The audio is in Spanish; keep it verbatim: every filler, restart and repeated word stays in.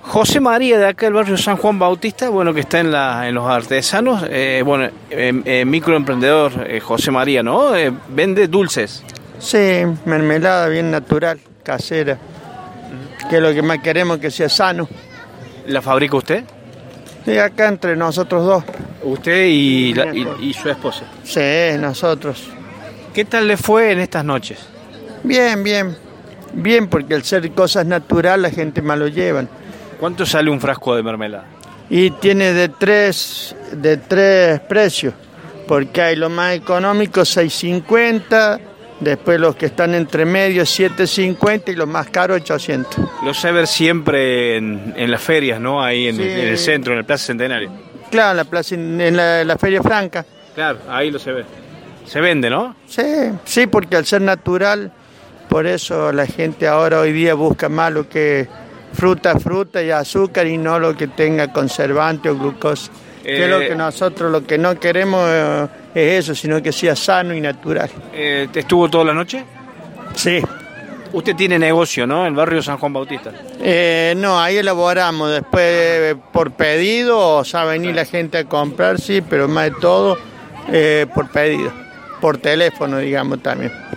José María, de acá del barrio San Juan Bautista, bueno, que está en, la, en los artesanos, eh, bueno, eh, eh, microemprendedor eh, José María, ¿no? Eh, vende dulces. Sí, mermelada bien natural, casera, que es lo que más queremos, que sea sano. ¿La fabrica usted? Sí, acá entre nosotros dos. ¿Usted y, la, y, y su esposa? Sí, nosotros. ¿Qué tal le fue en estas noches? Bien, bien, bien, porque al ser cosas naturales la gente más lo llevan. ¿Cuánto sale un frasco de mermelada? Y tiene de tres, de tres precios, porque hay lo más económico seis cincuenta, después los que están entre medio siete cincuenta y los más caros ochocientos. Lo sé ver siempre en, en las ferias, ¿no? Ahí en, Sí. en el centro, en el Plaza Centenario. Claro, en la, plaza, en la, la Feria Franca. Claro, ahí lo se ve. Se vende, ¿no? Sí, sí, porque al ser natural, por eso la gente ahora hoy día busca más lo que fruta, fruta y azúcar y no lo que tenga conservante o glucosa. Eh, que es lo que nosotros lo que no queremos eh, es eso, sino que sea sano y natural. Eh, ¿Estuvo toda la noche? Sí. Usted tiene negocio, ¿no? En el barrio San Juan Bautista. Eh, no, ahí elaboramos, después eh, por pedido, o sea, venir la gente a comprar, sí, pero más de todo eh, por pedido, por teléfono, digamos, también.